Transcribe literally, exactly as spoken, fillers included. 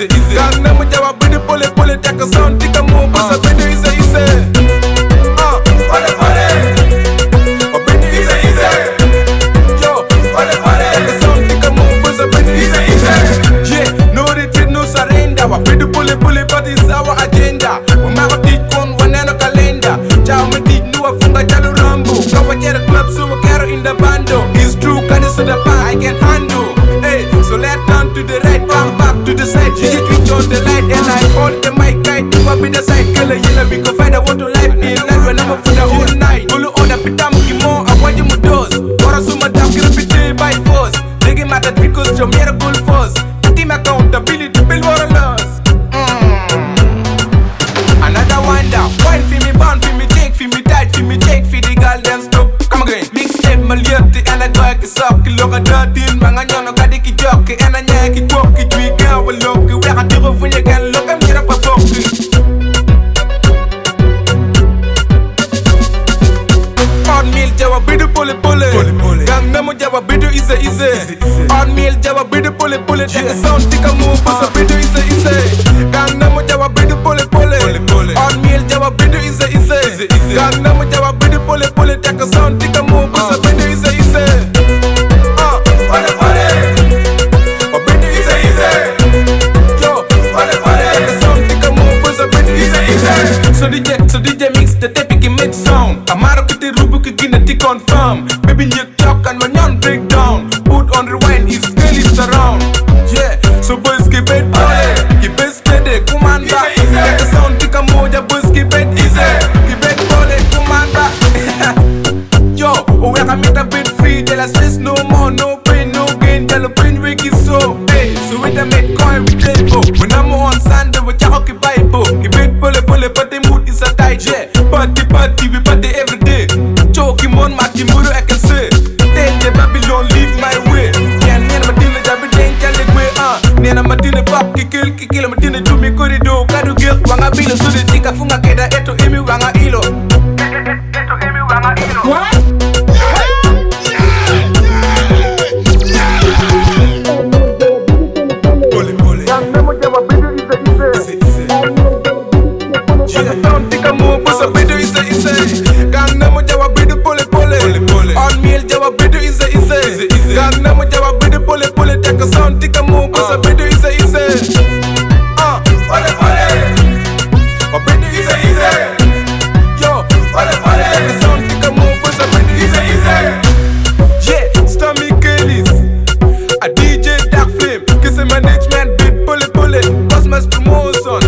easy. Gang na mujawa bidi pole pole take a sound tika mo busa bidi easy easy. Ah, pole pole. Oh bidi easy easy. Yo, pole pole. Take a sound tika mo busa bidi easy easy. Yeah, no retreat, no surrender. Wa bidi pole pole, but it's our agenda. We ma teach kon waneno calendar. Ciao me teach no afunga jalo rambo. Kawa jere club so we carry in the bando. It's true, can you see the power I can handle? Hey, so let down to the right, come back to the side. G G twitch on the light and I hold the mic tight. Do a bit of side killer, you know we go find out what to life in life when I'm up for the whole night. Ulu order pita mukimo, I want you mudos. Ora suma dam kira pite by force. Nigga matter because you're miracle force. Team accountability, bill war loss. Another wonder, wine for me, born for me, take for me, tight for me, take for the girl then stop. Come again, mixtape maliyati, and I go like a sock, look at that deal, man, I know kadi ki jockey, and I know ki walkie, we can we look, we can do it when you can look, I'm here up a walkie. On meal, jawa bidu pole pole, gang namo jawa bidu easy easy. On meal, jawa bidu pole pole, take a sound, take a move, busa bidu easy easy. Gang namo jawa bidu pole pole, on meal, jawa bidu easy easy. Gang namo jawa bidu pole pole, take a sound, take a move, busa bidu easy easy. Ah, pole pole, oh bidu easy easy. Yo, pole pole, take a sound, take a move, busa bidu easy easy. So D J, so D J mix the tape, he mid sound. Amaro kiti rubu kikina ti confirm. Baby you talk and when you break down. Put on rewind, his scale is around. Yeah, so boys keep it pole, keep it steady, kumanda. Take a sound, take a moja, boys keep it easy. Keep it pole, kumanda. Yo, oh we can make a bit free, tell us stress no more, no pain, no gain, tell the brain wake is so. Hey, so with the make coin we play bo. When I'm on Sunday, we can occupy bo. Keep it pole pole, but the mood is a tight yeah. Party party, we party every day. Choking on my timuro, I can say. Tell the Babylon leave my way. Yeah, nena madina jabi den kale kwe ah. Nena madina pop kikil kikil madina jumi korido kadu gil wanga bilo sudi tika funga keda eto imi wanga ilo. Eto imi wanga ilo. What? Pole pole. Yang nemo jawa bidu ise ise. Ise ise. Yeah, don't tika mo busa bidu ise ise. Gang nemo jawa bidu pole pole. Pole pole. On meal jawa bidu ise ise. Ise ise. Gang nemo jawa bidu pole pole. Take a sound tika mo busa bidu ise ise. Ah, pole pole. Oh bidu ise ise. Yo, pole pole. Take a sound tika mo busa bidu ise ise. Yeah, Stormy Kelly's a D J Dark Flame, Kiss Management, beat pole pole, Cosmos Promotion.